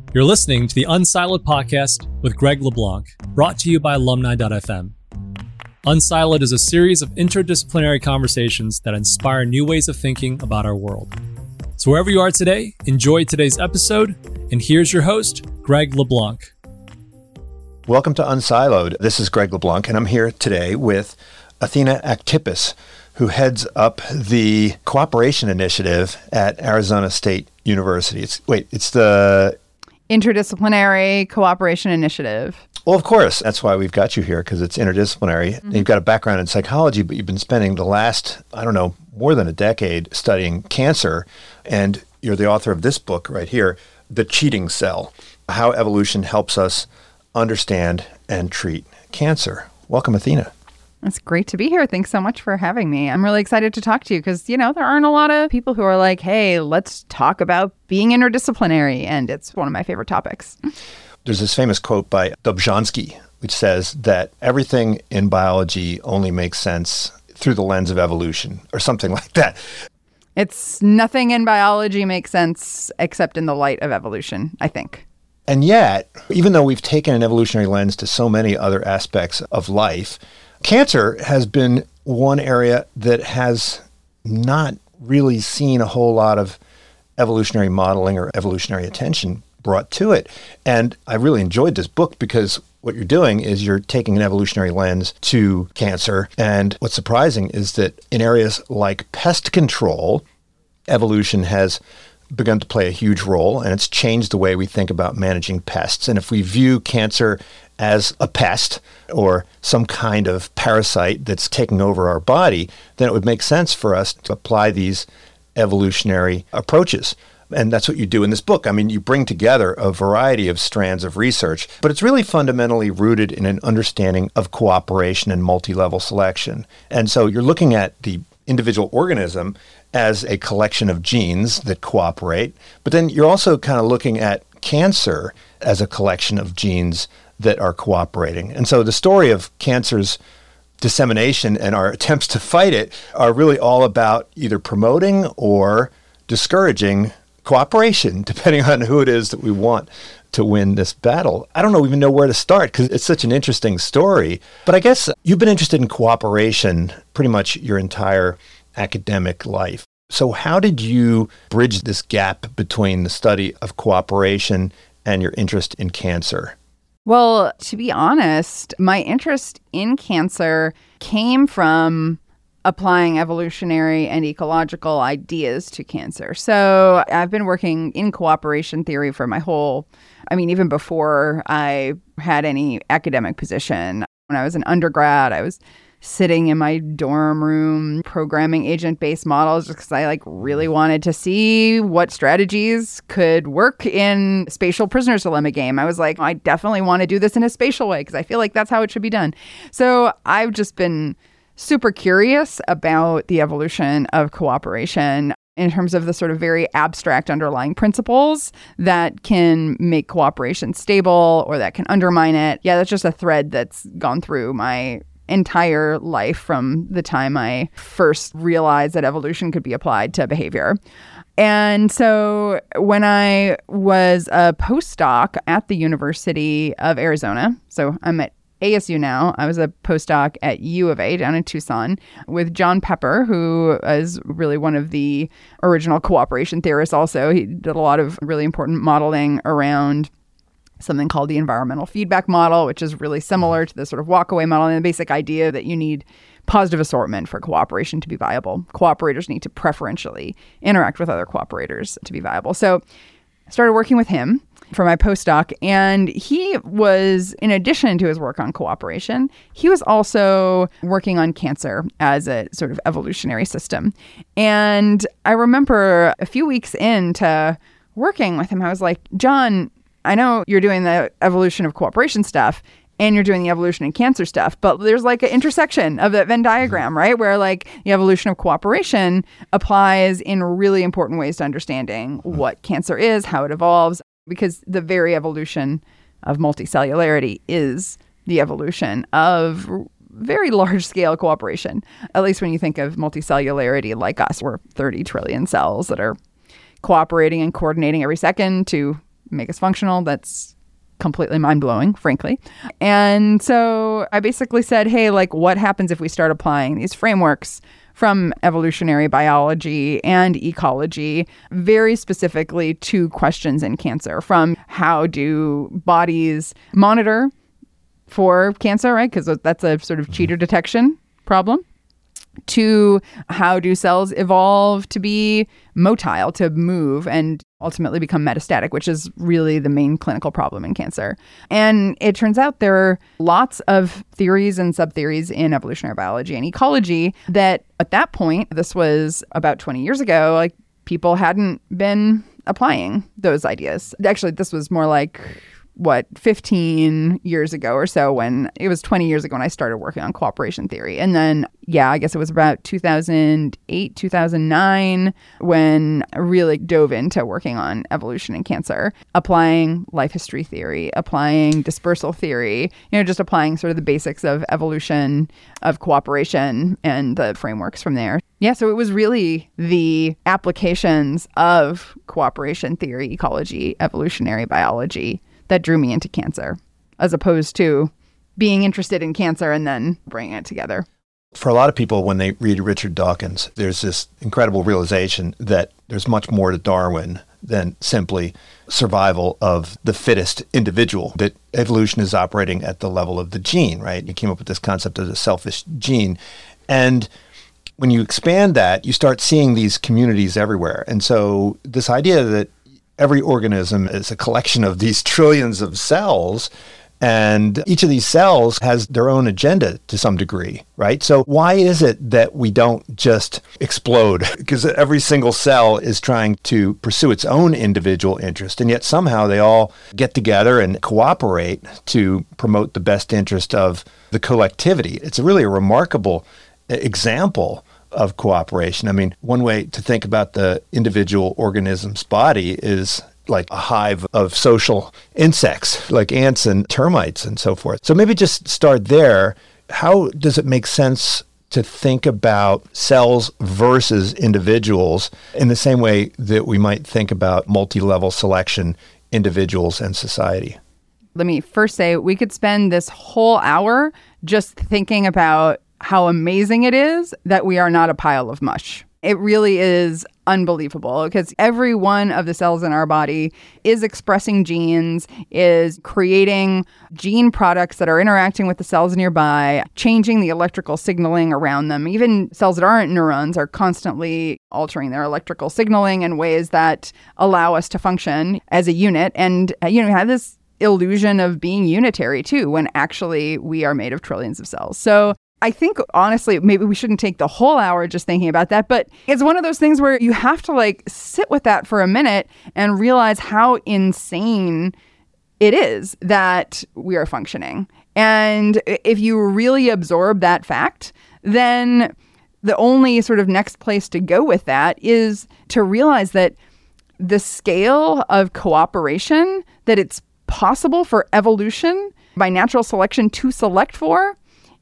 You're listening to the Unsiloed podcast with Greg LeBlanc, brought to you by Alumni.fm. Unsiloed is a series of interdisciplinary conversations that inspire new ways of thinking about our world. So wherever you are today, enjoy today's episode, and here's your host, Greg LeBlanc. Welcome to Unsiloed. This is Greg LeBlanc, and I'm here today with Athena Aktipis, who heads up the Cooperation Initiative at Arizona State University. It's the Interdisciplinary Cooperation Initiative. Well, of course. That's why we've got you here, because it's interdisciplinary. Mm-hmm. You've got a background in psychology, but you've been spending the last, more than a decade studying cancer. And you're the author of this book right here, The Cheating Cell, How Evolution Helps Us Understand and Treat Cancer. Welcome, Athena. It's great to be here. Thanks so much for having me. I'm really excited to talk to you because, there aren't a lot of people who are like, hey, let's talk about being interdisciplinary. And it's one of my favorite topics. There's this famous quote by Dobzhansky, which says that everything in biology only makes sense through the lens of evolution, or something like that. It's nothing in biology makes sense except in the light of evolution, I think. And yet, even though we've taken an evolutionary lens to so many other aspects of life, cancer has been one area that has not really seen a whole lot of evolutionary modeling or evolutionary attention brought to it. And I really enjoyed this book because what you're doing is you're taking an evolutionary lens to cancer. And what's surprising is that in areas like pest control, evolution has begun to play a huge role, and it's changed the way we think about managing pests. And if we view cancer as a pest or some kind of parasite that's taking over our body, then it would make sense for us to apply these evolutionary approaches. And that's what you do in this book. You bring together a variety of strands of research, but it's really fundamentally rooted in an understanding of cooperation and multi-level selection. And so you're looking at the individual organism as a collection of genes that cooperate, but then you're also kind of looking at cancer as a collection of genes that are cooperating. And so the story of cancer's dissemination and our attempts to fight it are really all about either promoting or discouraging cooperation, depending on who it is that we want to win this battle. I don't even know where to start because it's such an interesting story. But I guess you've been interested in cooperation pretty much your entire academic life. So how did you bridge this gap between the study of cooperation and your interest in cancer? Well, to be honest, my interest in cancer came from applying evolutionary and ecological ideas to cancer. So I've been working in cooperation theory for even before I had any academic position. When I was an undergrad, I was sitting in my dorm room programming agent-based models just because I really wanted to see what strategies could work in spatial prisoner's dilemma game. I was like, I definitely want to do this in a spatial way because I feel like that's how it should be done. So I've just been super curious about the evolution of cooperation in terms of the sort of very abstract underlying principles that can make cooperation stable or that can undermine it. Yeah, that's just a thread that's gone through my entire life from the time I first realized that evolution could be applied to behavior. And so when I was a postdoc at the University of Arizona, so I'm at ASU now. I was a postdoc at U of A down in Tucson with John Pepper, who is really one of the original cooperation theorists also. He did a lot of really important modeling around something called the environmental feedback model, which is really similar to the sort of walkaway model and the basic idea that you need positive assortment for cooperation to be viable. Cooperators need to preferentially interact with other cooperators to be viable. So I started working with him for my postdoc, and he was, in addition to his work on cooperation, he was also working on cancer as a sort of evolutionary system. And I remember a few weeks into working with him, I was like, John, I know you're doing the evolution of cooperation stuff and you're doing the evolution in cancer stuff, but there's an intersection of that Venn diagram, right? Where the evolution of cooperation applies in really important ways to understanding what cancer is, how it evolves, because the very evolution of multicellularity is the evolution of very large scale cooperation. At least when you think of multicellularity like us, we're 30 trillion cells that are cooperating and coordinating every second to make us functional. That's completely mind-blowing, frankly. And so I basically said, hey, like, what happens if we start applying these frameworks from evolutionary biology and ecology very specifically to questions in cancer, from how do bodies monitor for cancer, right? Because that's a sort of cheater detection problem, to how do cells evolve to be motile, to move and ultimately become metastatic, which is really the main clinical problem in cancer. And it turns out there are lots of theories and sub-theories in evolutionary biology and ecology that at that point, this was about 20 years ago, like people hadn't been applying those ideas. Actually, this was more like 15 years ago or so, when it was 20 years ago when I started working on cooperation theory. And then, I guess it was about 2008, 2009 when I really dove into working on evolution in cancer, applying life history theory, applying dispersal theory, just applying sort of the basics of evolution, of cooperation, and the frameworks from there. Yeah, so it was really the applications of cooperation theory, ecology, evolutionary biology that drew me into cancer, as opposed to being interested in cancer and then bringing it together. For a lot of people, when they read Richard Dawkins, there's this incredible realization that there's much more to Darwin than simply survival of the fittest individual, that evolution is operating at the level of the gene, right? You came up with this concept of the selfish gene. And when you expand that, you start seeing these communities everywhere. And so this idea that every organism is a collection of these trillions of cells, and each of these cells has their own agenda to some degree, right? So why is it that we don't just explode? Because every single cell is trying to pursue its own individual interest, and yet somehow they all get together and cooperate to promote the best interest of the collectivity. It's really a remarkable example of cooperation. I mean, one way to think about the individual organism's body is like a hive of social insects, like ants and termites and so forth. So maybe just start there. How does it make sense to think about cells versus individuals in the same way that we might think about multi-level selection, individuals and society? Let me first say, we could spend this whole hour just thinking about how amazing it is that we are not a pile of mush. It really is unbelievable, because every one of the cells in our body is expressing genes, is creating gene products that are interacting with the cells nearby, changing the electrical signaling around them. Even cells that aren't neurons are constantly altering their electrical signaling in ways that allow us to function as a unit and, have this illusion of being unitary too, when actually we are made of trillions of cells. So I think, honestly, maybe we shouldn't take the whole hour just thinking about that, but it's one of those things where you have to sit with that for a minute and realize how insane it is that we are functioning. And if you really absorb that fact, then the only sort of next place to go with that is to realize that the scale of cooperation that it's possible for evolution by natural selection to select for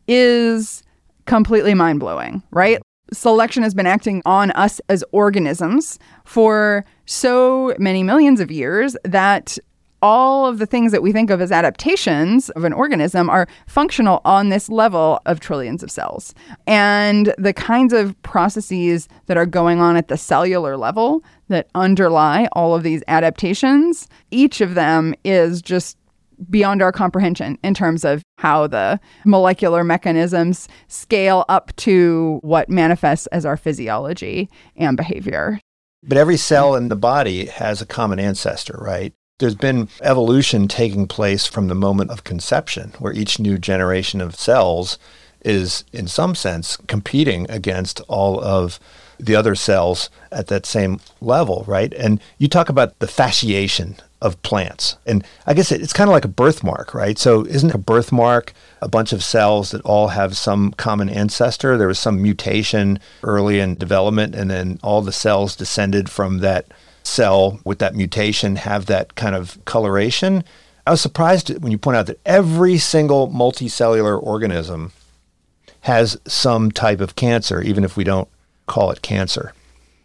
is completely mind-blowing, right? Selection has been acting on us as organisms for so many millions of years that all of the things that we think of as adaptations of an organism are functional on this level of trillions of cells. And the kinds of processes that are going on at the cellular level that underlie all of these adaptations, each of them is just beyond our comprehension in terms of how the molecular mechanisms scale up to what manifests as our physiology and behavior. But every cell in the body has a common ancestor, right? There's been evolution taking place from the moment of conception, where each new generation of cells is, in some sense, competing against all of the other cells at that same level, right? And you talk about the fasciation of plants. And I guess it's kind of like a birthmark, right? So isn't a birthmark a bunch of cells that all have some common ancestor? There was some mutation early in development, and then all the cells descended from that cell with that mutation have that kind of coloration. I was surprised when you point out that every single multicellular organism has some type of cancer, even if we don't call it cancer.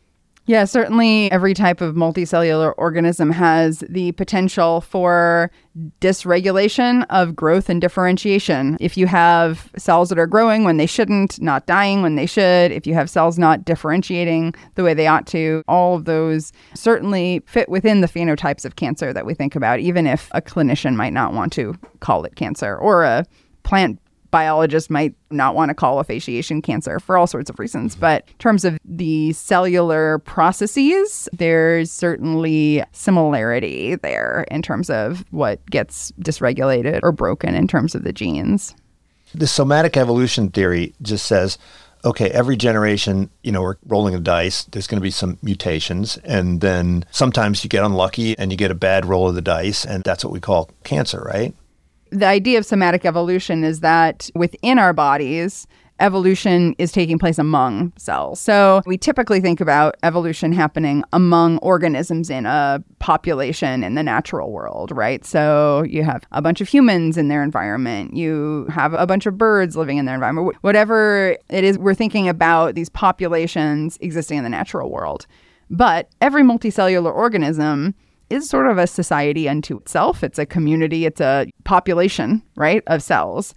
Yeah, certainly every type of multicellular organism has the potential for dysregulation of growth and differentiation. If you have cells that are growing when they shouldn't, not dying when they should, if you have cells not differentiating the way they ought to, all of those certainly fit within the phenotypes of cancer that we think about, even if a clinician might not want to call it cancer, or a plant biologist might not want to call a fasciation cancer for all sorts of reasons. But in terms of the cellular processes, there's certainly similarity there in terms of what gets dysregulated or broken in terms of the genes. The somatic evolution theory just says, okay, every generation, we're rolling a dice. There's going to be some mutations. And then sometimes you get unlucky and you get a bad roll of the dice. And that's what we call cancer, right? The idea of somatic evolution is that within our bodies, evolution is taking place among cells. So we typically think about evolution happening among organisms in a population in the natural world, right? So you have a bunch of humans in their environment. You have a bunch of birds living in their environment. Whatever it is, we're thinking about these populations existing in the natural world. But every multicellular organism is sort of a society unto itself. It's a community, it's a population, right, of cells.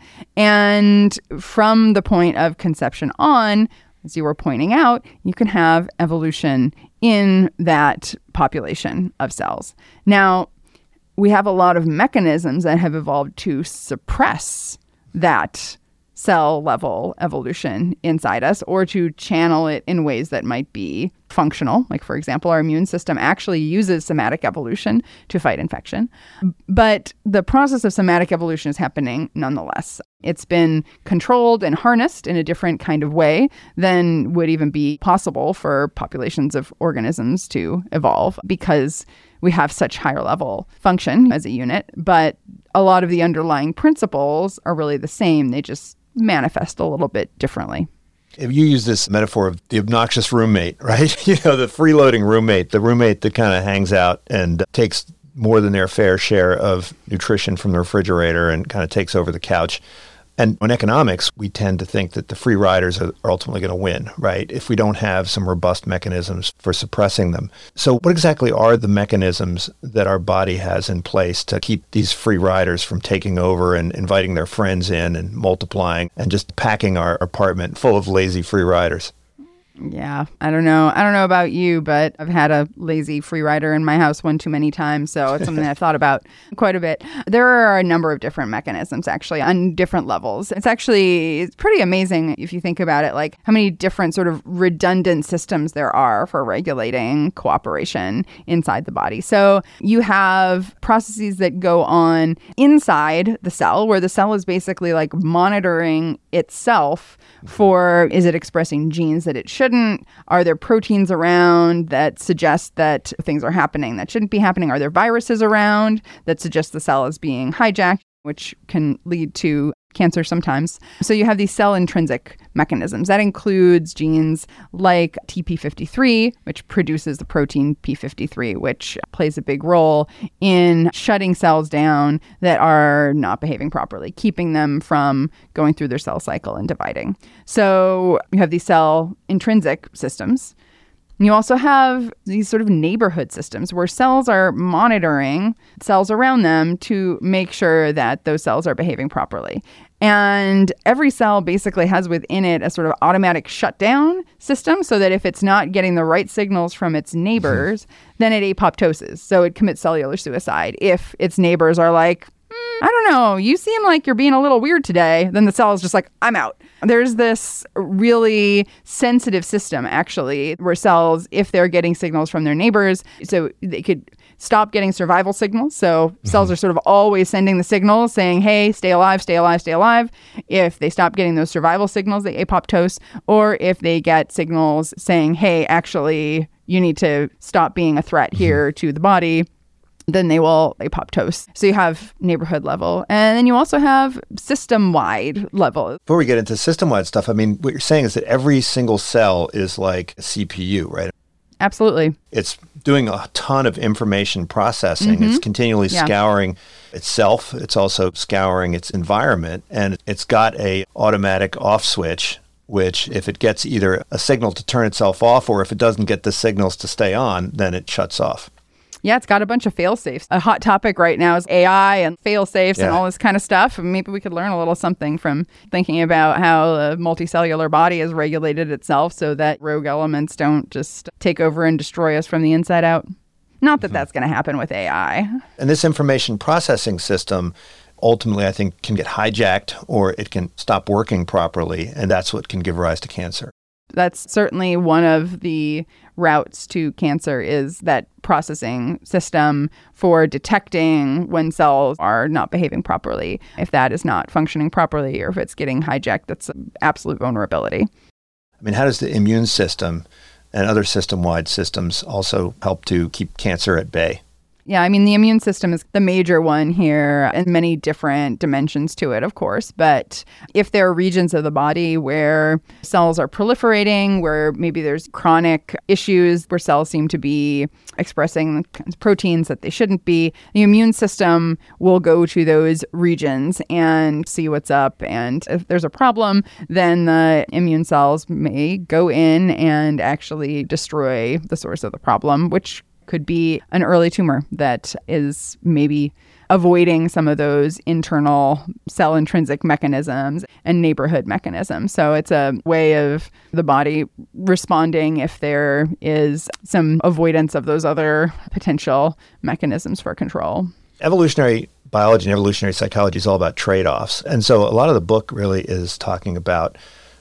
And from the point of conception on, as you were pointing out, you can have evolution in that population of cells. Now, we have a lot of mechanisms that have evolved to suppress that cell level evolution inside us, or to channel it in ways that might be functional. Like, for example, our immune system actually uses somatic evolution to fight infection. But the process of somatic evolution is happening nonetheless. It's been controlled and harnessed in a different kind of way than would even be possible for populations of organisms to evolve, because we have such higher level function as a unit. But a lot of the underlying principles are really the same. They just manifest a little bit differently. If you use this metaphor of the obnoxious roommate, right? The freeloading roommate, the roommate that kind of hangs out and takes more than their fair share of nutrition from the refrigerator and kind of takes over the couch. And in economics, we tend to think that the free riders are ultimately going to win, right? If we don't have some robust mechanisms for suppressing them. So what exactly are the mechanisms that our body has in place to keep these free riders from taking over and inviting their friends in and multiplying and just packing our apartment full of lazy free riders? Yeah, I don't know about you, but I've had a lazy free rider in my house one too many times, so it's something I've thought about quite a bit. There are a number of different mechanisms, actually, on different levels. It's pretty amazing if you think about it, like how many different sort of redundant systems there are for regulating cooperation inside the body. So you have processes that go on inside the cell, where the cell is basically like monitoring itself for, is it expressing genes that it shouldn't? Are there proteins around that suggest that things are happening that shouldn't be happening? Are there viruses around that suggest the cell is being hijacked, which can lead to cancer sometimes? So you have these cell intrinsic mechanisms. That includes genes like TP53, which produces the protein P53, which plays a big role in shutting cells down that are not behaving properly, keeping them from going through their cell cycle and dividing. So you have these cell intrinsic systems. You also have these sort of neighborhood systems where cells are monitoring cells around them to make sure that those cells are behaving properly. And every cell basically has within it a sort of automatic shutdown system, so that if it's not getting the right signals from its neighbors, then it apoptoses. So it commits cellular suicide. If its neighbors are like, I don't know, you seem like you're being a little weird today, then the cell is just like, I'm out. There's this really sensitive system, actually, where cells, if they're getting signals from their neighbors, so they could stop getting survival signals. So cells are sort of always sending the signals saying, hey, stay alive, stay alive, stay alive. If they stop getting those survival signals, they apoptose. Or if they get signals saying, hey, actually, you need to stop being a threat here to the body, then they will apoptose. So you have neighborhood level. And then you also have system-wide level. Before we get into system-wide stuff, I mean, what you're saying is that every single cell is like a CPU, right? Absolutely. It's doing a ton of information processing. It's continually scouring itself. It's also scouring its environment. And it's got a automatic off switch which if it gets either a signal to turn itself off or if it doesn't get the signals to stay on, then it shuts off. Yeah, it's got a bunch of fail-safes. A hot topic right now is AI and fail-safes and all this kind of stuff. Maybe we could learn a little something from thinking about how the multicellular body has regulated itself so that rogue elements don't just take over and destroy us from the inside out. Not that that's going to happen with AI. And this information processing system ultimately, I think, can get hijacked or it can stop working properly, and that's what can give rise to cancer. That's certainly one of the routes to cancer, is that processing system for detecting when cells are not behaving properly. If that is not functioning properly or if it's getting hijacked, that's an absolute vulnerability. I mean, how does the immune system and other system-wide systems also help to keep cancer at bay? Yeah, I mean, the immune system is the major one here, and many different dimensions to it, of course. But if there are regions of the body where cells are proliferating, where maybe there's chronic issues where cells seem to be expressing proteins that they shouldn't be, the immune system will go to those regions and see what's up. And if there's a problem, then the immune cells may go in and actually destroy the source of the problem, which could be an early tumor that is maybe avoiding some of those internal cell intrinsic mechanisms and neighborhood mechanisms. So it's a way of the body responding if there is some avoidance of those other potential mechanisms for control. Evolutionary biology and evolutionary psychology is all about trade-offs. And so a lot of the book really is talking about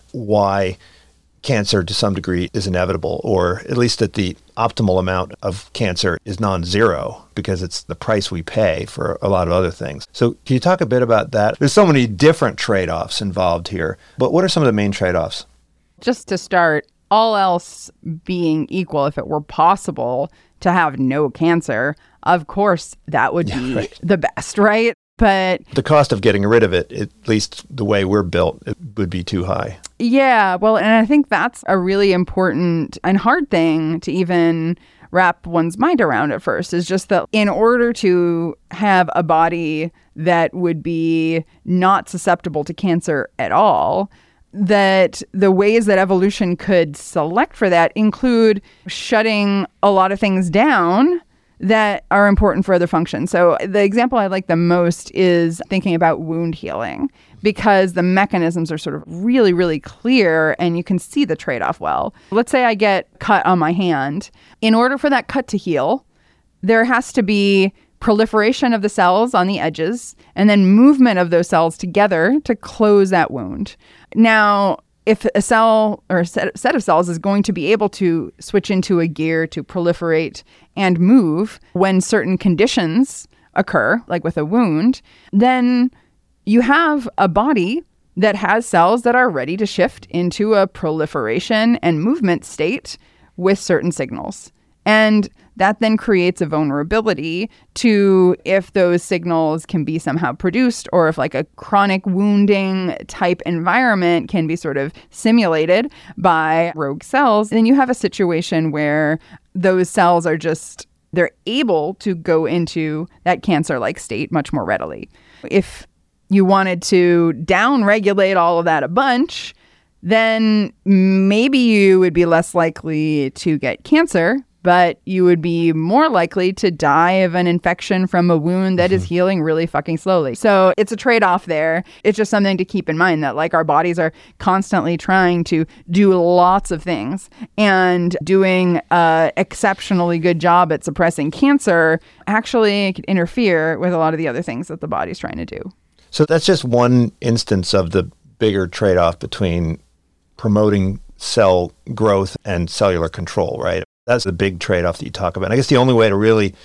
why cancer to some degree is inevitable, or at least that the optimal amount of cancer is non-zero because it's the price we pay for a lot of other things. So can you talk a bit about that? There's so many different trade-offs involved here, but what are some of the main trade-offs? Just to start, all else being equal, if it were possible to have no cancer, of course, that would be the best, right? But the cost of getting rid of it, at least the way we're built, it would be too high. Yeah, well, and I think that's a really important and hard thing to even wrap one's mind around at first, is just that in order to have a body that would be not susceptible to cancer at all, that the ways that evolution could select for that include shutting a lot of things down that are important for other functions. So the example I like the most is thinking about wound healing, because the mechanisms are sort of really, really clear and you can see the trade-off well. Let's say I get cut on my hand. In order for that cut to heal, there has to be proliferation of the cells on the edges and then movement of those cells together to close that wound. Now, if a cell or a set of cells is going to be able to switch into a gear to proliferate and move when certain conditions occur, like with a wound, then you have a body that has cells that are ready to shift into a proliferation and movement state with certain signals. And that then creates a vulnerability to if those signals can be somehow produced, or if like a chronic wounding type environment can be sort of simulated by rogue cells, then you have a situation where those cells are just, they're able to go into that cancer-like state much more readily. If you wanted to down-regulate all of that a bunch, then maybe you would be less likely to get cancer, but you would be more likely to die of an infection from a wound that is healing really fucking slowly. So it's a trade-off there. It's just something to keep in mind that like our bodies are constantly trying to do lots of things, and doing an exceptionally good job at suppressing cancer actually could interfere with a lot of the other things that the body's trying to do. So that's just one instance of the bigger trade-off between promoting cell growth and cellular control, right? That's the big trade-off that you talk about. I guess the only way to really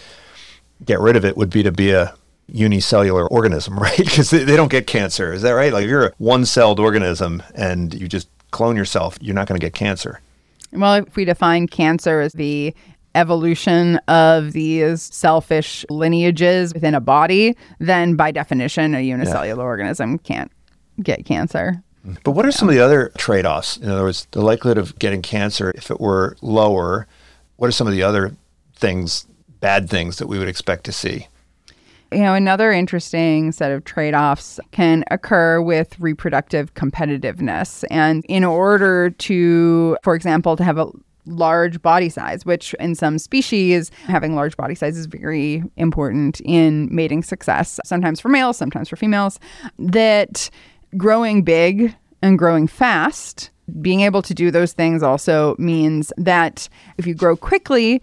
get rid of it would be to be a unicellular organism, right? Because they don't get cancer. Is that right? Like if you're a one-celled organism and you just clone yourself, you're not going to get cancer. Well, if we define cancer as the evolution of these selfish lineages within a body, then by definition, a unicellular organism can't get cancer. But what are some of the other trade-offs? In other words, the likelihood of getting cancer, if it were lower, what are some of the other things, bad things that we would expect to see? Another interesting set of trade-offs can occur with reproductive competitiveness. And in order to, for example, to have a large body size, which in some species, having large body size is very important in mating success, sometimes for males, sometimes for females, that growing big and growing fast, being able to do those things also means that if you grow quickly,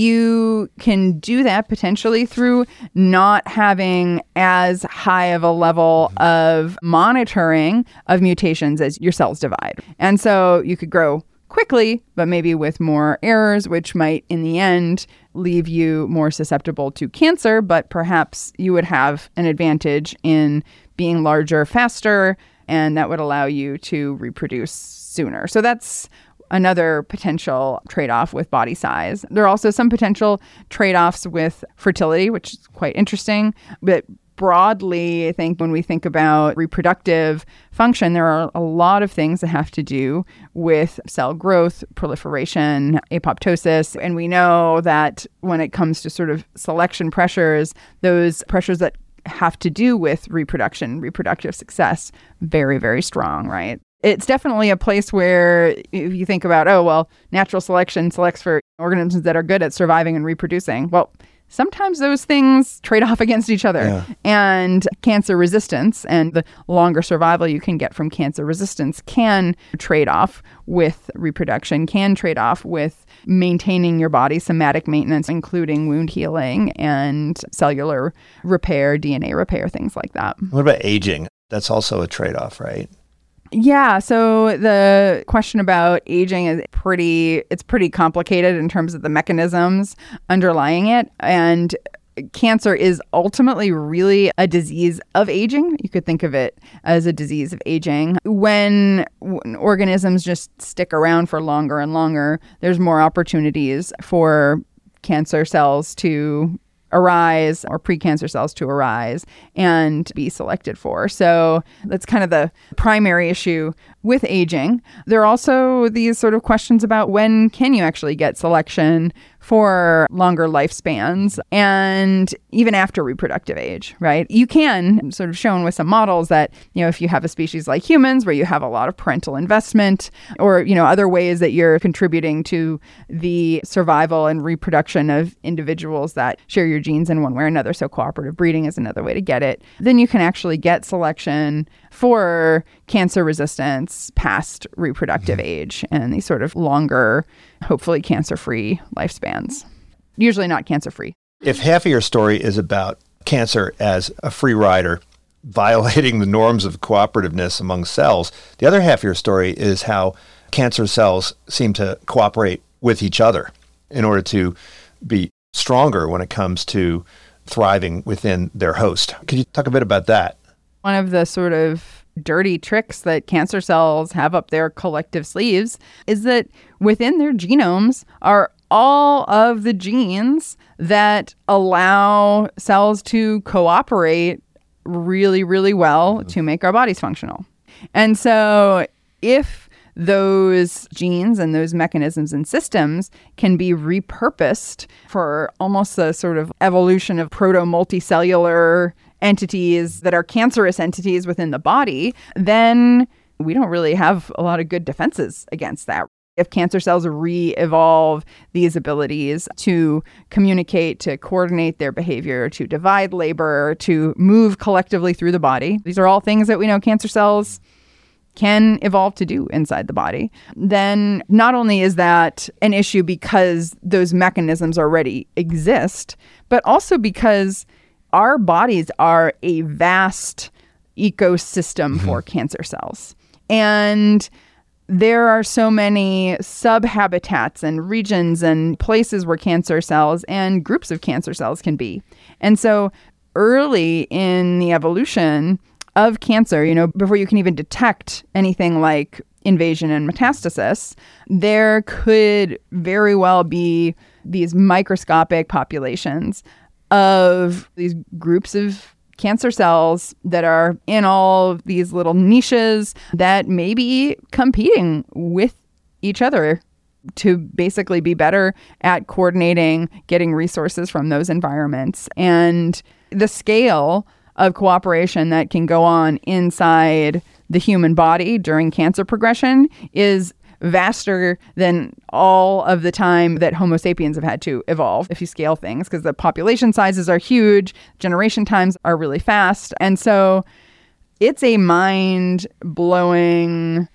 you can do that potentially through not having as high of a level of monitoring of mutations as your cells divide. And so you could grow quickly, but maybe with more errors, which might in the end leave you more susceptible to cancer, but perhaps you would have an advantage in being larger faster, and that would allow you to reproduce sooner. So that's another potential trade-off with body size. There are also some potential trade-offs with fertility, which is quite interesting. But broadly, I think when we think about reproductive function, there are a lot of things that have to do with cell growth, proliferation, apoptosis. And we know that when it comes to sort of selection pressures, those pressures that have to do with reproductive success, very, very strong, right? It's definitely a place where if you think about, natural selection selects for organisms that are good at surviving and reproducing. Well, sometimes those things trade off against each other. Yeah. And cancer resistance and the longer survival you can get from cancer resistance can trade off with reproduction, can trade off with maintaining your body, somatic maintenance, including wound healing and cellular repair, DNA repair, things like that. What about aging? That's also a trade-off, right? Yeah, so the question about aging is pretty complicated in terms of the mechanisms underlying it. And cancer is ultimately really a disease of aging. You could think of it as a disease of aging. When organisms just stick around for longer and longer, there's more opportunities for cancer cells to arise or precancer cells to arise and be selected for. So that's kind of the primary issue with aging. There are also these sort of questions about when can you actually get selection for longer lifespans and even after reproductive age, right? You can sort of shown with some models that, if you have a species like humans where you have a lot of parental investment or, other ways that you're contributing to the survival and reproduction of individuals that share your genes in one way or another. So cooperative breeding is another way to get it. Then you can actually get selection for cancer resistance past reproductive age and these sort of longer, hopefully cancer-free lifespans. Usually not cancer-free. If half of your story is about cancer as a free rider, violating the norms of cooperativeness among cells, the other half of your story is how cancer cells seem to cooperate with each other in order to be stronger when it comes to thriving within their host. Could you talk a bit about that? One of the sort of dirty tricks that cancer cells have up their collective sleeves is that within their genomes are all of the genes that allow cells to cooperate really, really well to make our bodies functional. And so if those genes and those mechanisms and systems can be repurposed for almost a sort of evolution of proto-multicellular entities that are cancerous entities within the body, then we don't really have a lot of good defenses against that. If cancer cells re-evolve these abilities to communicate, to coordinate their behavior, to divide labor, to move collectively through the body, these are all things that we know cancer cells can evolve to do inside the body, then not only is that an issue because those mechanisms already exist, but also because our bodies are a vast ecosystem for cancer cells. And there are so many subhabitats and regions and places where cancer cells and groups of cancer cells can be. And so early in the evolution of cancer, before you can even detect anything like invasion and metastasis, there could very well be these microscopic populations of these groups of cancer cells that are in all of these little niches that may be competing with each other to basically be better at coordinating, getting resources from those environments. And the scale of cooperation that can go on inside the human body during cancer progression is vaster than all of the time that Homo sapiens have had to evolve, if you scale things, because the population sizes are huge, generation times are really fast. And so it's a mind-blowing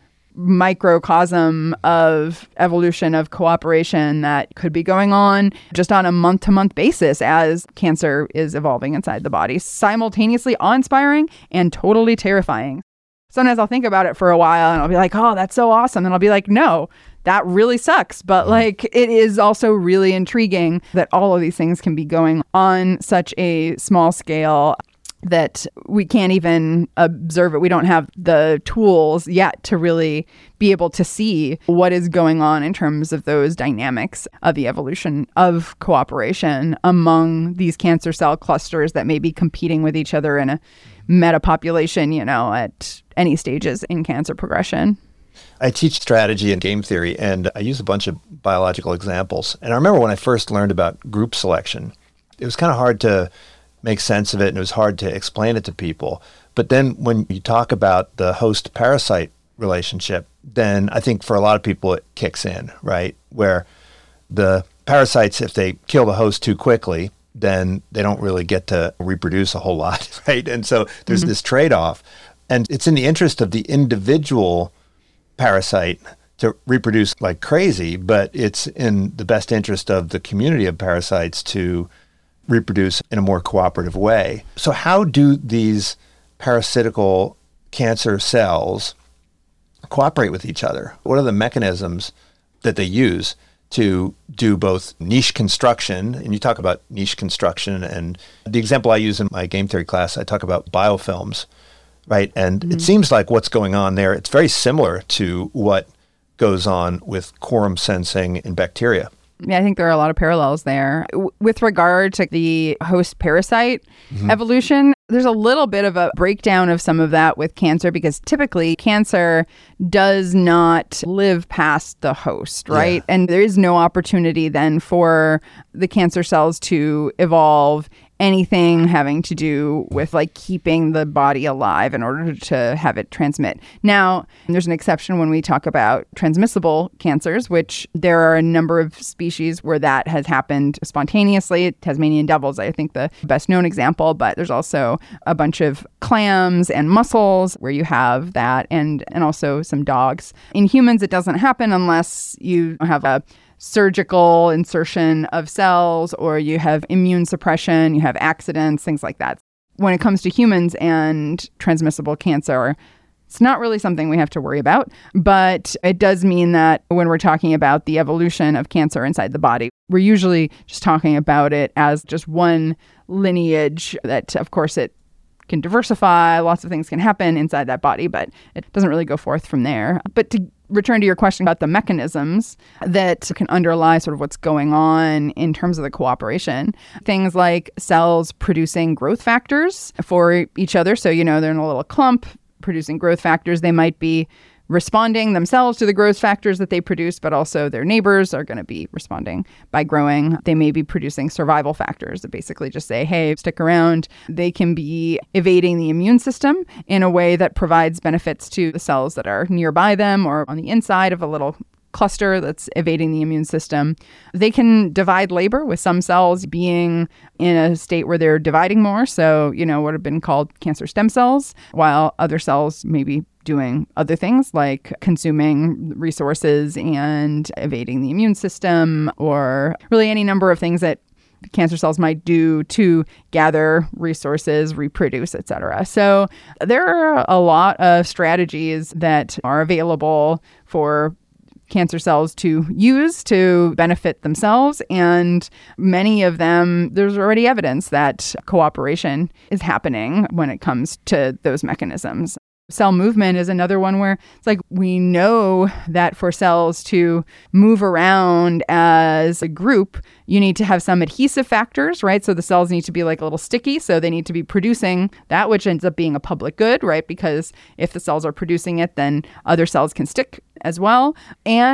microcosm of evolution of cooperation that could be going on just on a month-to-month basis as cancer is evolving inside the body, simultaneously awe-inspiring and totally terrifying. Sometimes I'll think about it for a while and I'll be like, oh, that's so awesome. And I'll be like, no, that really sucks. But like, it is also really intriguing that all of these things can be going on such a small scale that we can't even observe it. We don't have the tools yet to really be able to see what is going on in terms of those dynamics of the evolution of cooperation among these cancer cell clusters that may be competing with each other in a metapopulation, at any stages in cancer progression. I teach strategy and game theory, and I use a bunch of biological examples. And I remember when I first learned about group selection, it was kind of hard to make sense of it, and it was hard to explain it to people. But then when you talk about the host-parasite relationship, then I think for a lot of people it kicks in, right? Where the parasites, if they kill the host too quickly, then they don't really get to reproduce a whole lot, right? And so there's this trade-off. And it's in the interest of the individual parasite to reproduce like crazy, but it's in the best interest of the community of parasites to reproduce in a more cooperative way. So how do these parasitical cancer cells cooperate with each other? What are the mechanisms that they use to do both niche construction, and you talk about niche construction, and the example I use in my game theory class, I talk about biofilms, right? And it seems like what's going on there, it's very similar to what goes on with quorum sensing in bacteria. Yeah, I think there are a lot of parallels there. With regard to the host parasite evolution, there's a little bit of a breakdown of some of that with cancer, because typically cancer does not live past the host, right? Yeah. And there is no opportunity then for the cancer cells to evolve anything having to do with like keeping the body alive in order to have it transmit. Now, there's an exception when we talk about transmissible cancers, which there are a number of species where that has happened spontaneously. Tasmanian devils, I think, the best known example, but there's also a bunch of clams and mussels where you have that, and also some dogs. In humans, it doesn't happen unless you have a surgical insertion of cells, or you have immune suppression, you have accidents, things like that. When it comes to humans and transmissible cancer, it's not really something we have to worry about, but it does mean that when we're talking about the evolution of cancer inside the body, we're usually just talking about it as just one lineage that, of course, it can diversify. Lots of things can happen inside that body, but it doesn't really go forth from there. But to return to your question about the mechanisms that can underlie sort of what's going on in terms of the cooperation, things like cells producing growth factors for each other. So, they're in a little clump producing growth factors. They might be responding themselves to the growth factors that they produce, but also their neighbors are going to be responding by growing. They may be producing survival factors that basically just say, hey, stick around. They can be evading the immune system in a way that provides benefits to the cells that are nearby them or on the inside of a little cluster that's evading the immune system. They can divide labor, with some cells being in a state where they're dividing more. So, what have been called cancer stem cells, while other cells may be doing other things like consuming resources and evading the immune system, or really any number of things that cancer cells might do to gather resources, reproduce, etc. So there are a lot of strategies that are available for cancer cells to use to benefit themselves. And many of them, there's already evidence that cooperation is happening when it comes to those mechanisms. Cell movement is another one where it's like we know that for cells to move around as a group, you need to have some adhesive factors, right? So the cells need to be like a little sticky. So they need to be producing that, which ends up being a public good, right? Because if the cells are producing it, then other cells can stick as well. And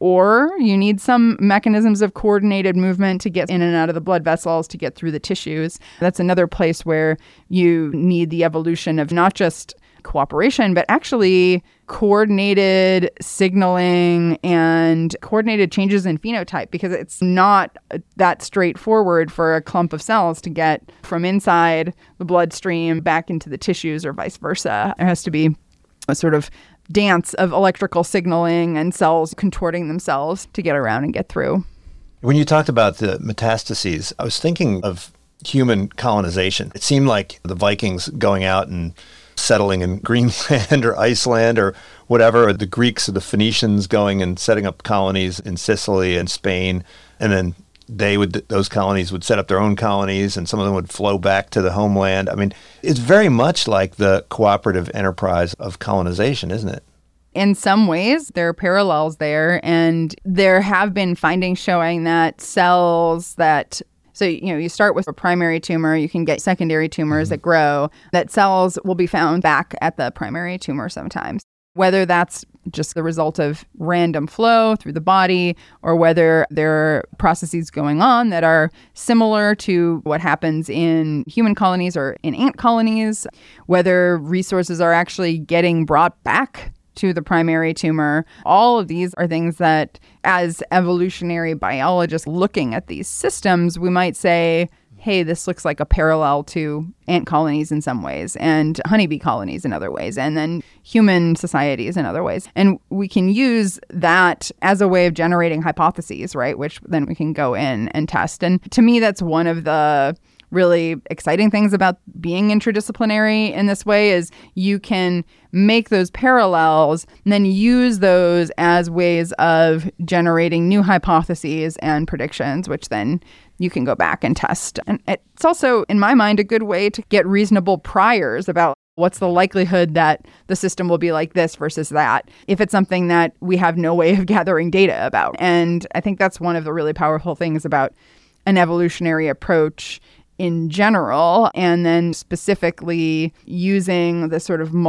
or you need some mechanisms of coordinated movement to get in and out of the blood vessels, to get through the tissues. That's another place where you need the evolution of not just cooperation, but actually coordinated signaling and coordinated changes in phenotype, because it's not that straightforward for a clump of cells to get from inside the bloodstream back into the tissues or vice versa. There has to be a sort of dance of electrical signaling and cells contorting themselves to get around and get through. When you talked about the metastases, I was thinking of human colonization. It seemed like the Vikings going out and settling in Greenland or Iceland or whatever, or the Greeks or the Phoenicians going and setting up colonies in Sicily and Spain, and then those colonies would set up their own colonies, and some of them would flow back to the homeland. I mean, it's very much like the cooperative enterprise of colonization, isn't it? In some ways, there are parallels there, and there have been findings showing that cells that So, you start with a primary tumor, you can get secondary tumors that grow, that cells will be found back at the primary tumor sometimes. Whether that's just the result of random flow through the body, or whether there are processes going on that are similar to what happens in human colonies or in ant colonies, whether resources are actually getting brought back to the primary tumor. All of these are things that, as evolutionary biologists looking at these systems, we might say, hey, this looks like a parallel to ant colonies in some ways, and honeybee colonies in other ways, and then human societies in other ways. And we can use that as a way of generating hypotheses, right? Which then we can go in and test. And to me, that's one of the really exciting things about being interdisciplinary in this way, is you can make those parallels and then use those as ways of generating new hypotheses and predictions, which then you can go back and test. And it's also, in my mind, a good way to get reasonable priors about what's the likelihood that the system will be like this versus that, if it's something that we have no way of gathering data about. And I think that's one of the really powerful things about an evolutionary approach in general, and then specifically using the sort of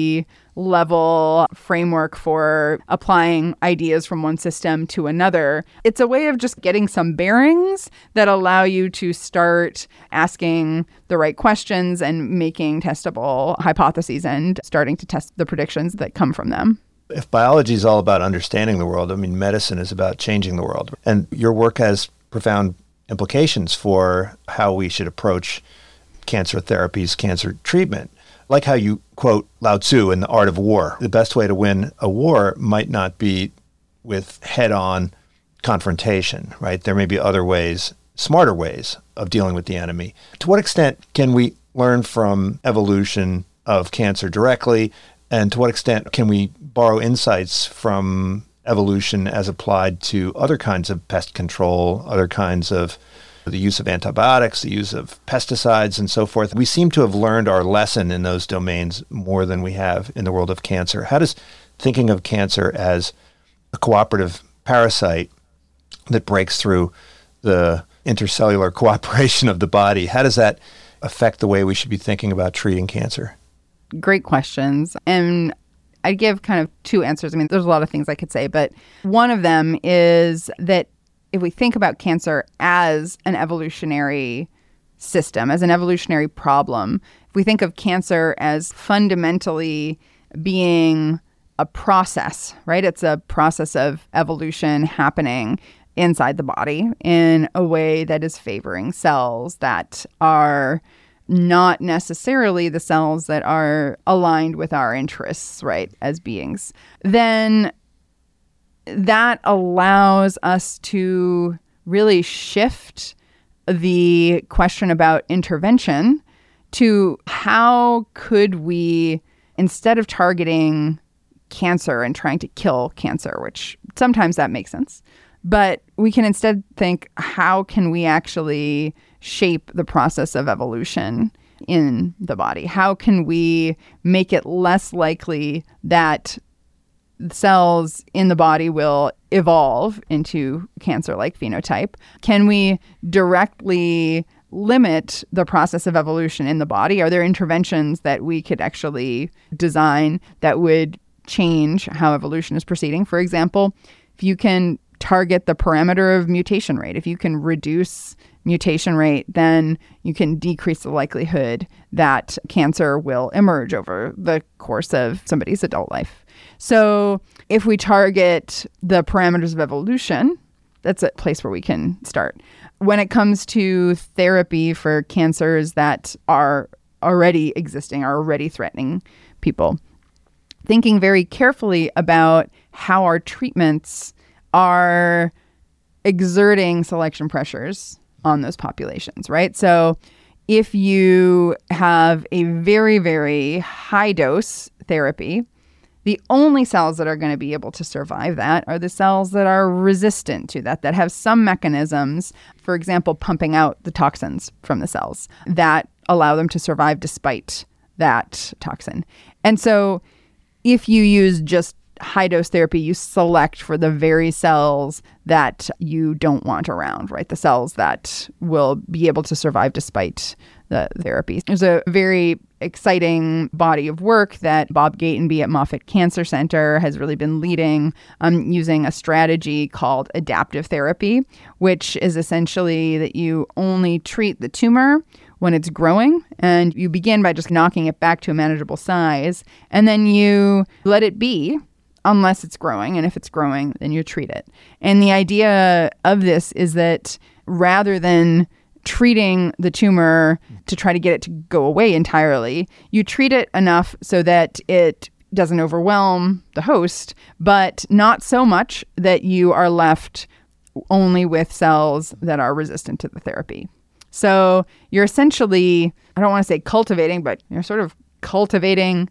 multi-level framework for applying ideas from one system to another. It's a way of just getting some bearings that allow you to start asking the right questions and making testable hypotheses and starting to test the predictions that come from them. If biology is all about understanding the world, I mean, medicine is about changing the world. And your work has profound implications for how we should approach cancer therapies, cancer treatment. Like how you quote Lao Tzu in The Art of War. The best way to win a war might not be with head-on confrontation, right? There may be other ways, smarter ways of dealing with the enemy. To what extent can we learn from evolution of cancer directly? And to what extent can we borrow insights from evolution as applied to other kinds of pest control, other kinds of the use of antibiotics, the use of pesticides, and so forth? We seem to have learned our lesson in those domains more than we have in the world of cancer. How does thinking of cancer as a cooperative parasite that breaks through the intercellular cooperation of the body, how does that affect the way we should be thinking about treating cancer? Great questions. And I'd give kind of two answers. I mean, there's a lot of things I could say, but one of them is that if we think about cancer as an evolutionary system, as an evolutionary problem, if we think of cancer as fundamentally being a process, right? It's a process of evolution happening inside the body in a way that is favoring cells that are not necessarily the cells that are aligned with our interests, right, as beings, then that allows us to really shift the question about intervention to how could we, instead of targeting cancer and trying to kill cancer, which sometimes that makes sense, but we can instead think, how can we actually shape the process of evolution in the body? How can we make it less likely that cells in the body will evolve into cancer-like phenotype? Can we directly limit the process of evolution in the body? Are there interventions that we could actually design that would change how evolution is proceeding? For example, if you can target the parameter of mutation rate, if you can reduce mutation rate, then you can decrease the likelihood that cancer will emerge over the course of somebody's adult life. So if we target the parameters of evolution, that's a place where we can start. When it comes to therapy for cancers that are already existing, are already threatening people, thinking very carefully about how our treatments are exerting selection pressures on those populations, right? So if you have a very, very high dose therapy, the only cells that are going to be able to survive that are the cells that are resistant to that have some mechanisms, for example, pumping out the toxins from the cells that allow them to survive despite that toxin. And so if you use just high dose therapy, you select for the very cells that you don't want around, right? The cells that will be able to survive despite the therapy. There's a very exciting body of work that Bob Gatenby at Moffitt Cancer Center has really been leading, using a strategy called adaptive therapy, which is essentially that you only treat the tumor when it's growing, and you begin by just knocking it back to a manageable size, and then you let it be unless it's growing. And if it's growing, then you treat it. And the idea of this is that rather than treating the tumor to try to get it to go away entirely, you treat it enough so that it doesn't overwhelm the host, but not so much that you are left only with cells that are resistant to the therapy. So you're essentially, I don't want to say cultivating, but you're sort of cultivating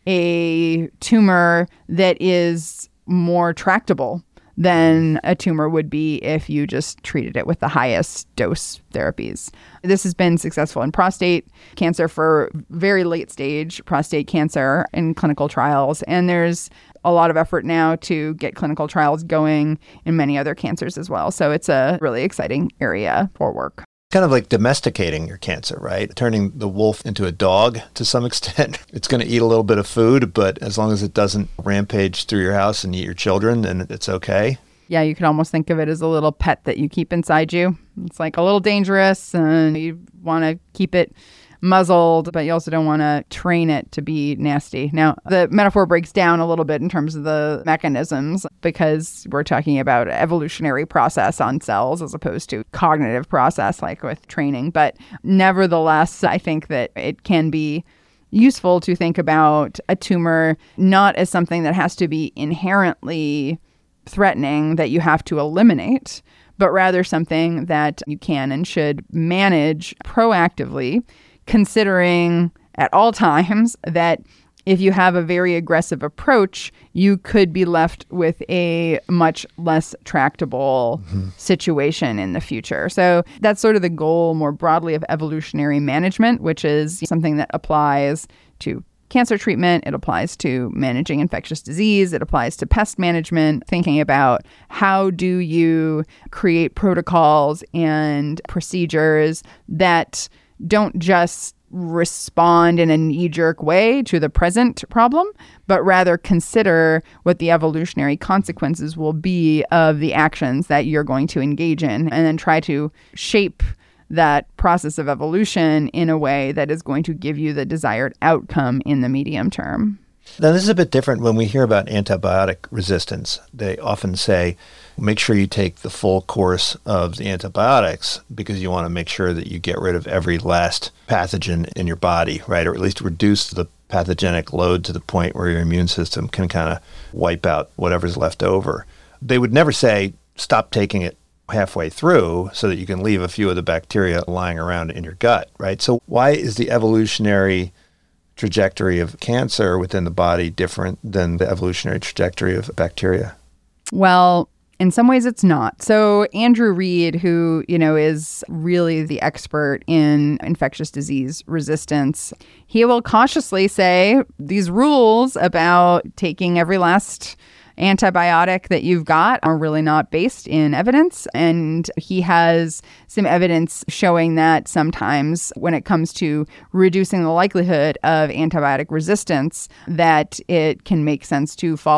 a tumor that is more tractable than a tumor would be if you just treated it with the highest dose therapies. This has been successful in prostate cancer for very late stage prostate cancer in clinical trials. And there's a lot of effort now to get clinical trials going in many other cancers as well. So it's a really exciting area for work. Kind of like domesticating your cancer, right? Turning the wolf into a dog to some extent. It's going to eat a little bit of food, but as long as it doesn't rampage through your house and eat your children, then it's okay. Yeah, you could almost think of it as a little pet that you keep inside you. It's like a little dangerous and you want to keep it muzzled, but you also don't want to train it to be nasty. Now, the metaphor breaks down a little bit in terms of the mechanisms because we're talking about evolutionary process on cells as opposed to cognitive process like with training. But nevertheless, I think that it can be useful to think about a tumor not as something that has to be inherently threatening that you have to eliminate, but rather something that you can and should manage proactively, considering at all times that if you have a very aggressive approach, you could be left with a much less tractable situation in the future. So that's sort of the goal more broadly of evolutionary management, which is something that applies to cancer treatment. It applies to managing infectious disease. It applies to pest management, thinking about how do you create protocols and procedures that don't just respond in a knee-jerk way to the present problem, but rather consider what the evolutionary consequences will be of the actions that you're going to engage in, and then try to shape that process of evolution in a way that is going to give you the desired outcome in the medium term. Now, this is a bit different when we hear about antibiotic resistance. They often say, make sure you take the full course of the antibiotics because you want to make sure that you get rid of every last pathogen in your body, right? Or at least reduce the pathogenic load to the point where your immune system can kind of wipe out whatever's left over. They would never say, stop taking it halfway through so that you can leave a few of the bacteria lying around in your gut, right? So why is the evolutionary trajectory of cancer within the body different than the evolutionary trajectory of bacteria? Well, in some ways it's not. So Andrew Reed, who, is really the expert in infectious disease resistance, he will cautiously say these rules about taking every last antibiotic that you've got are really not based in evidence. And he has some evidence showing that sometimes when it comes to reducing the likelihood of antibiotic resistance, that it can make sense to follow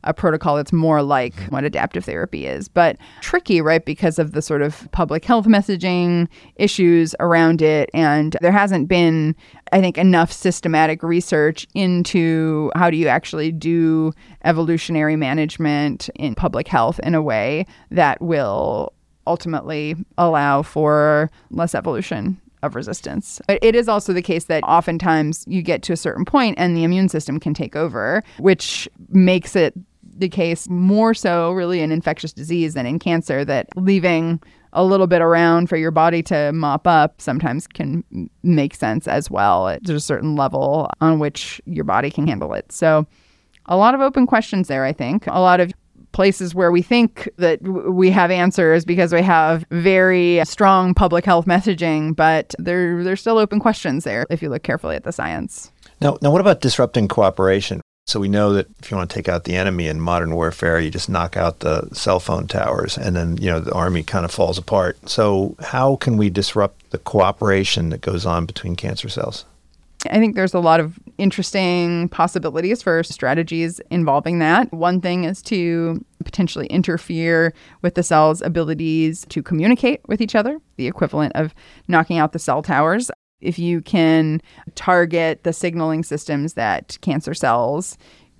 a protocol that's more like what adaptive therapy is. But tricky, right, because of the sort of public health messaging issues around it. And there hasn't been, I think, enough systematic research into how do you actually do evolutionary management in public health in a way that will ultimately allow for less evolution of resistance. It is also the case that oftentimes you get to a certain point and the immune system can take over, which makes it the case more so really in infectious disease than in cancer, that leaving a little bit around for your body to mop up sometimes can make sense as well. There's a certain level on which your body can handle it. So a lot of open questions there, I think. A lot of places where we think that we have answers because we have very strong public health messaging, but there's still open questions there if you look carefully at the science. Now, what about disrupting cooperation? So we know that if you want to take out the enemy in modern warfare, you just knock out the cell phone towers and then, the army kind of falls apart. So how can we disrupt the cooperation that goes on between cancer cells? I think there's a lot of interesting possibilities for strategies involving that. One thing is to potentially interfere with the cell's abilities to communicate with each other, the equivalent of knocking out the cell towers. If you can target the signaling systems that cancer cells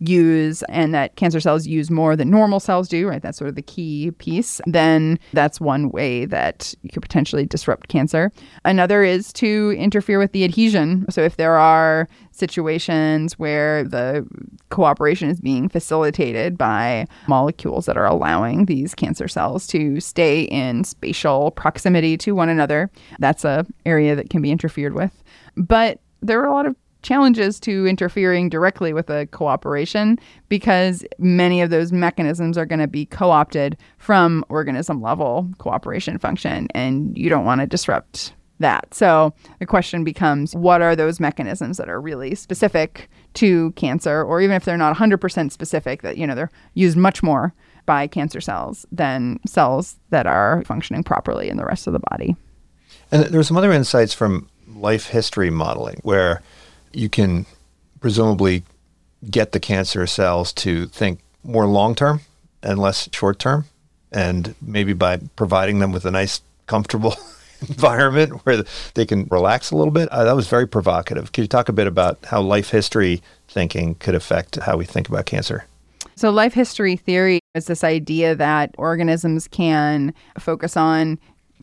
use and that cancer cells use more than normal cells do, right? That's sort of the key piece. Then that's one way that you could potentially disrupt cancer. Another is to interfere with the adhesion. So if there are situations where the cooperation is being facilitated by molecules that are allowing these cancer cells to stay in spatial proximity to one another, that's an area that can be interfered with. But there are a lot of challenges to interfering directly with a cooperation because many of those mechanisms are going to be co-opted from organism level cooperation function, and you don't want to disrupt that. So the question becomes, what are those mechanisms that are really specific to cancer, or even if they're not 100% specific, that they're used much more by cancer cells than cells that are functioning properly in the rest of the body. And there's some other insights from life history modeling where you can presumably get the cancer cells to think more long-term and less short-term, and maybe by providing them with a nice, comfortable environment where they can relax a little bit. That was very provocative. Could you talk a bit about how life history thinking could affect how we think about cancer? So life history theory is this idea that organisms can focus on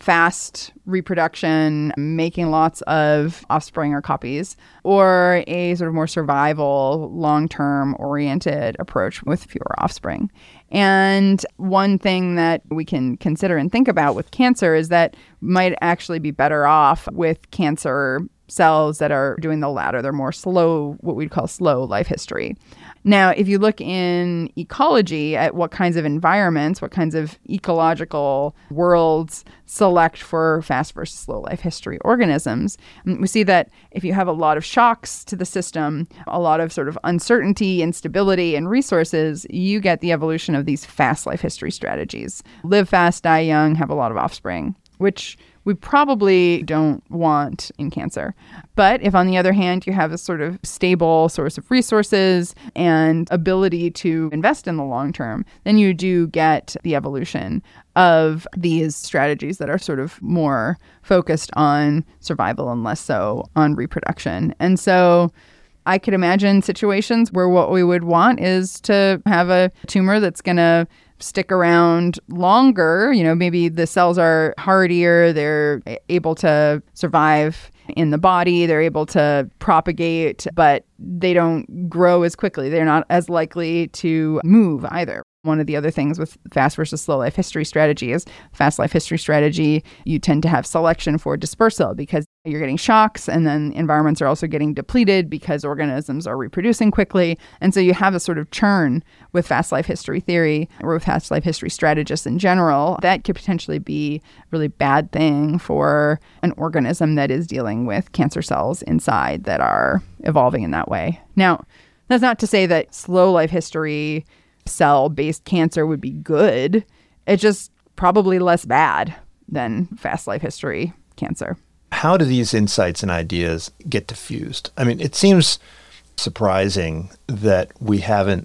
fast reproduction, making lots of offspring or copies, or a sort of more survival, long-term oriented approach with fewer offspring. And one thing that we can consider and think about with cancer is that might actually be better off with cancer cells that are doing the latter. They're more slow, what we'd call slow life history. Now, if you look in ecology at what kinds of environments, what kinds of ecological worlds select for fast versus slow life history organisms, we see that if you have a lot of shocks to the system, a lot of sort of uncertainty, instability, and resources, you get the evolution of these fast life history strategies. Live fast, die young, have a lot of offspring, which we probably don't want in cancer. But if, on the other hand, you have a sort of stable source of resources and ability to invest in the long term, then you do get the evolution of these strategies that are sort of more focused on survival and less so on reproduction. And so I could imagine situations where what we would want is to have a tumor that's going to stick around longer. Maybe the cells are hardier, they're able to survive in the body, they're able to propagate, but they don't grow as quickly. They're not as likely to move either. One of the other things with fast versus slow life history strategy is fast life history strategy, you tend to have selection for dispersal because you're getting shocks, and then environments are also getting depleted because organisms are reproducing quickly. And so you have a sort of churn with fast life history theory or with fast life history strategists in general. That could potentially be a really bad thing for an organism that is dealing with cancer cells inside that are evolving in that way. Now, that's not to say that slow life history cell-based cancer would be good. It's just probably less bad than fast life history cancer. How do these insights and ideas get diffused? I mean, it seems surprising that we haven't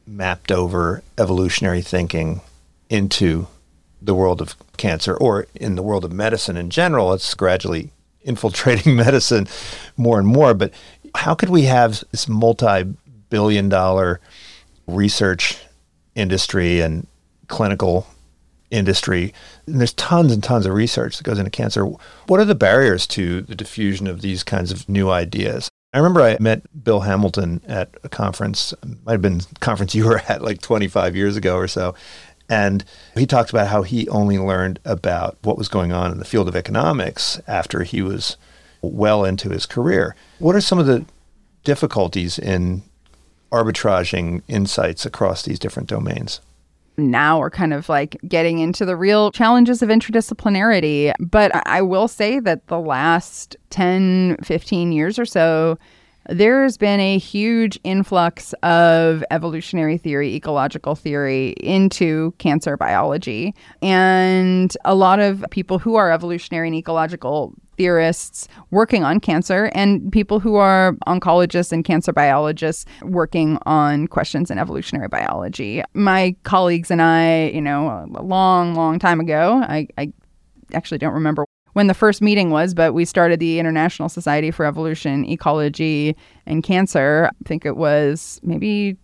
mapped over evolutionary thinking into the world of cancer, or in the world of medicine in general. It's gradually infiltrating medicine more and more. But how could we have this multi-billion-dollar research industry and clinical industry? And there's tons and tons of research that goes into cancer. What are the barriers to the diffusion of these kinds of new ideas? I remember I met Bill Hamilton at a conference, might have been a conference you were at like 25 years ago or so. And he talked about how he only learned about what was going on in the field of economics after he was well into his career. What are some of the difficulties in arbitraging insights across these different domains? Now we're kind of like getting into the real challenges of interdisciplinarity. But I will say that the last 10, 15 years or so, there's been a huge influx of evolutionary theory, ecological theory into cancer biology. And a lot of people who are evolutionary and ecological theorists working on cancer, and people who are oncologists and cancer biologists working on questions in evolutionary biology. My colleagues and I, a long time ago, I actually don't remember when the first meeting was, but we started the International Society for Evolution, Ecology, and Cancer. I think it was maybe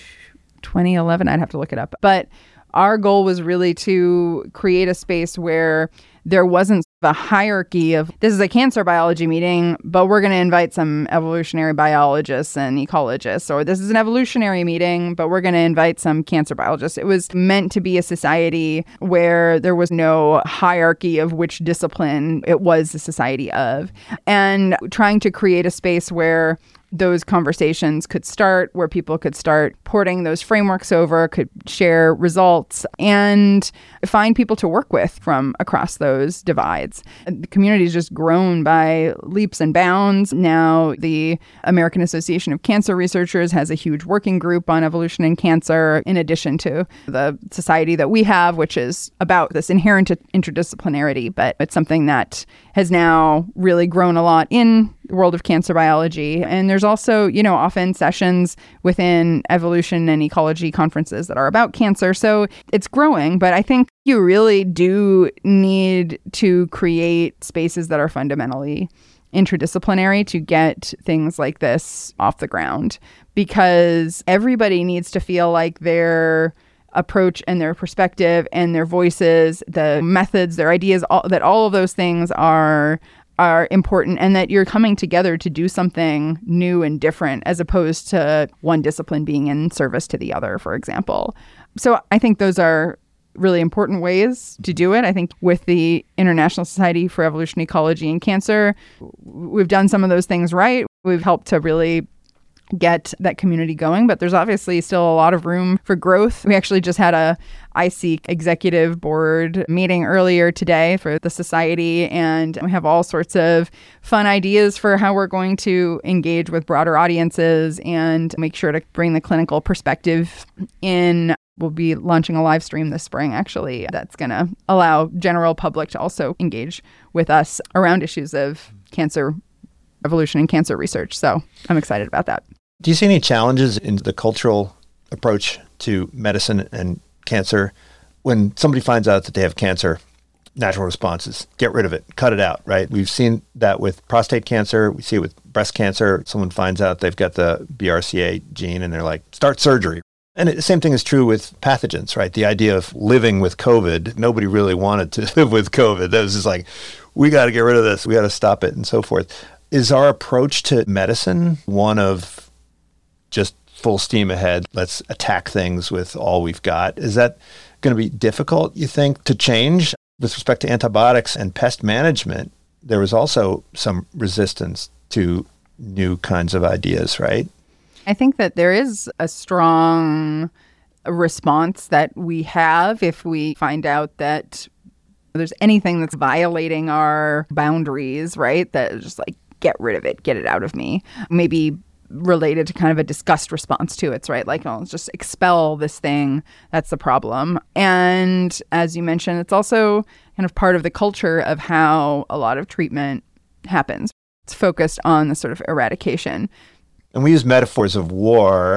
2011. I'd have to look it up. But our goal was really to create a space where there wasn't a hierarchy of, this is a cancer biology meeting, but we're going to invite some evolutionary biologists and ecologists, or this is an evolutionary meeting, but we're going to invite some cancer biologists. It was meant to be a society where there was no hierarchy of which discipline it was the society of, and trying to create a space where those conversations could start, where people could start porting those frameworks over, could share results, and find people to work with from across those divides. The community has just grown by leaps and bounds. Now, the American Association of Cancer Researchers has a huge working group on evolution and cancer, in addition to the society that we have, which is about this inherent interdisciplinarity. But it's something that has now really grown a lot in the world of cancer biology. And there's also, often sessions within evolution and ecology conferences that are about cancer. So it's growing, but I think you really do need to create spaces that are fundamentally interdisciplinary to get things like this off the ground, because everybody needs to feel like their approach and their perspective and their voices, the methods, their ideas, that all of those things are important, and that you're coming together to do something new and different, as opposed to one discipline being in service to the other, for example. So I think those are really important ways to do it. I think with the International Society for Evolution, Ecology, and Cancer, we've done some of those things right. We've helped to really get that community going, but there's obviously still a lot of room for growth. We actually just had a ISEEK executive board meeting earlier today for the society, and we have all sorts of fun ideas for how we're going to engage with broader audiences and make sure to bring the clinical perspective in. We'll be launching a live stream this spring, actually, that's going to allow general public to also engage with us around issues of cancer evolution and cancer research. So I'm excited about that. Do you see any challenges in the cultural approach to medicine and cancer? When somebody finds out that they have cancer, natural responses, get rid of it, cut it out, right? We've seen that with prostate cancer. We see it with breast cancer. Someone finds out they've got the BRCA gene and they're like, start surgery. And the same thing is true with pathogens, right? The idea of living with COVID, nobody really wanted to live with COVID. That was just like, we got to get rid of this. We got to stop it and so forth. Is our approach to medicine one of just full steam ahead? Let's attack things with all we've got. Is that going to be difficult, you think, to change? With respect to antibiotics and pest management, there was also some resistance to new kinds of ideas, right? I think that there is a strong response that we have if we find out that there's anything that's violating our boundaries, right? That is just like, get rid of it, get it out of me. Maybe related to kind of a disgust response to it, right? Like, oh, let's just expel this thing. That's the problem. And as you mentioned, it's also kind of part of the culture of how a lot of treatment happens. It's focused on the sort of eradication. And we use metaphors of war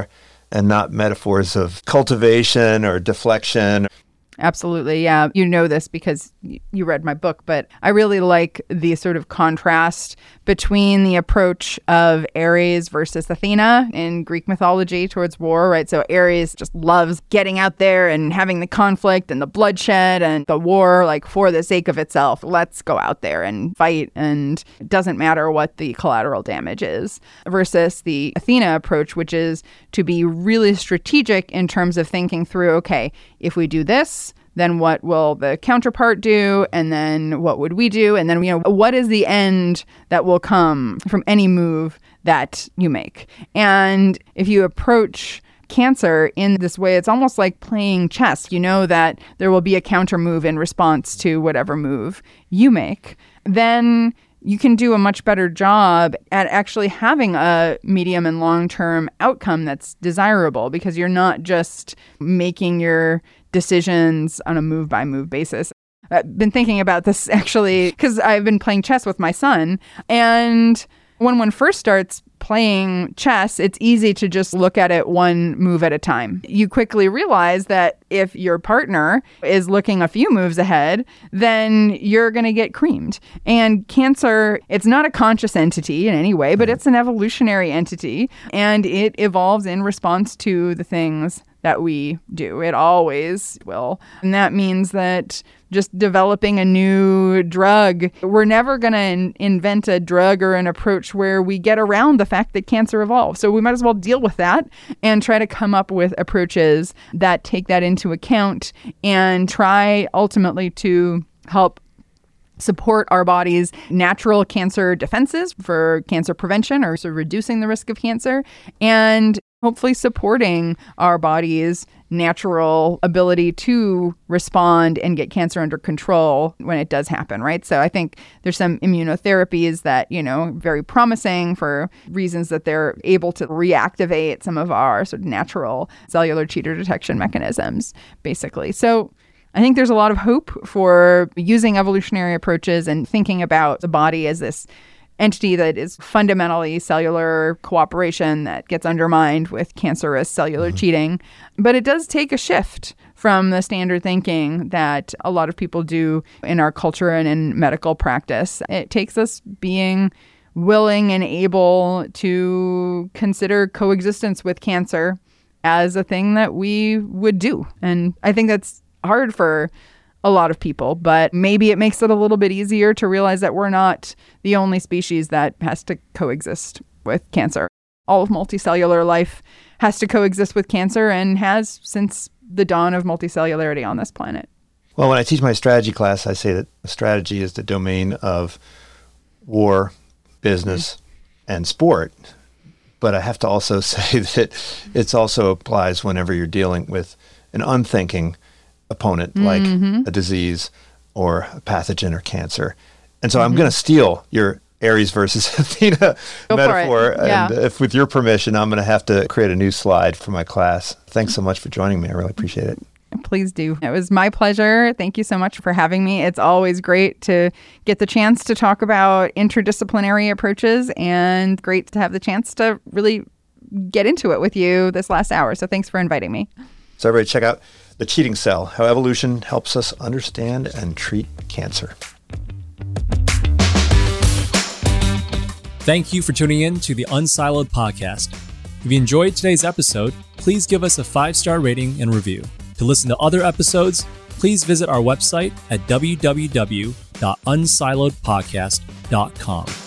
and not metaphors of cultivation or deflection. Absolutely. Yeah. You know this because you read my book, but I really like the sort of contrast between the approach of Ares versus Athena in Greek mythology towards war, right? So Ares just loves getting out there and having the conflict and the bloodshed and the war, like for the sake of itself. Let's go out there and fight, and it doesn't matter what the collateral damage is. Versus the Athena approach, which is to be really strategic in terms of thinking through, okay, if we do this, then what will the counterpart do? And then what would we do? And then, what is the end that will come from any move that you make? And if you approach Cancer in this way, it's almost like playing chess. You know that there will be a counter move in response to whatever move you make. Then you can do a much better job at actually having a medium and long-term outcome that's desirable, because you're not just making your decisions on a move-by-move basis. I've been thinking about this actually because I've been playing chess with my son, and when one first starts playing chess, it's easy to just look at it one move at a time. You quickly realize that if your partner is looking a few moves ahead, then you're going to get creamed. And Cancer, it's not a conscious entity in any way, but it's an evolutionary entity, and it evolves in response to the things that we do. It always will. And that means that just developing a new drug, we're never going to invent a drug or an approach where we get around the fact that cancer evolved. So we might as well deal with that and try to come up with approaches that take that into account and try ultimately to help support our body's natural cancer defenses for cancer prevention, or so reducing the risk of cancer, and hopefully supporting our body's natural ability to respond and get cancer under control when it does happen, right? So I think there's some immunotherapies that, very promising for reasons that they're able to reactivate some of our sort of natural cellular cheater detection mechanisms, basically. So I think there's a lot of hope for using evolutionary approaches and thinking about the body as this entity that is fundamentally cellular cooperation that gets undermined with cancerous cellular cheating. But it does take a shift from the standard thinking that a lot of people do in our culture and in medical practice. It takes us being willing and able to consider coexistence with cancer as a thing that we would do. And I think that's hard for a lot of people, but maybe it makes it a little bit easier to realize that we're not the only species that has to coexist with cancer. All of multicellular life has to coexist with cancer and has since the dawn of multicellularity on this planet. Well, when I teach my strategy class, I say that strategy is the domain of war, business, and sport. But I have to also say that it also applies whenever you're dealing with an unthinking opponent like a disease or a pathogen or cancer. And so I'm going to steal your Ares versus Athena metaphor. Yeah. And if with your permission, I'm going to have to create a new slide for my class. Thanks so much for joining me. I really appreciate it. Please do. It was my pleasure. Thank you so much for having me. It's always great to get the chance to talk about interdisciplinary approaches, and great to have the chance to really get into it with you this last hour. So thanks for inviting me. So everybody check out The Cheating Cell, How Evolution Helps Us Understand and Treat Cancer. Thank you for tuning in to the Unsiloed podcast. If you enjoyed today's episode, please give us a 5-star rating and review. To listen to other episodes, please visit our website at www.unsiloedpodcast.com.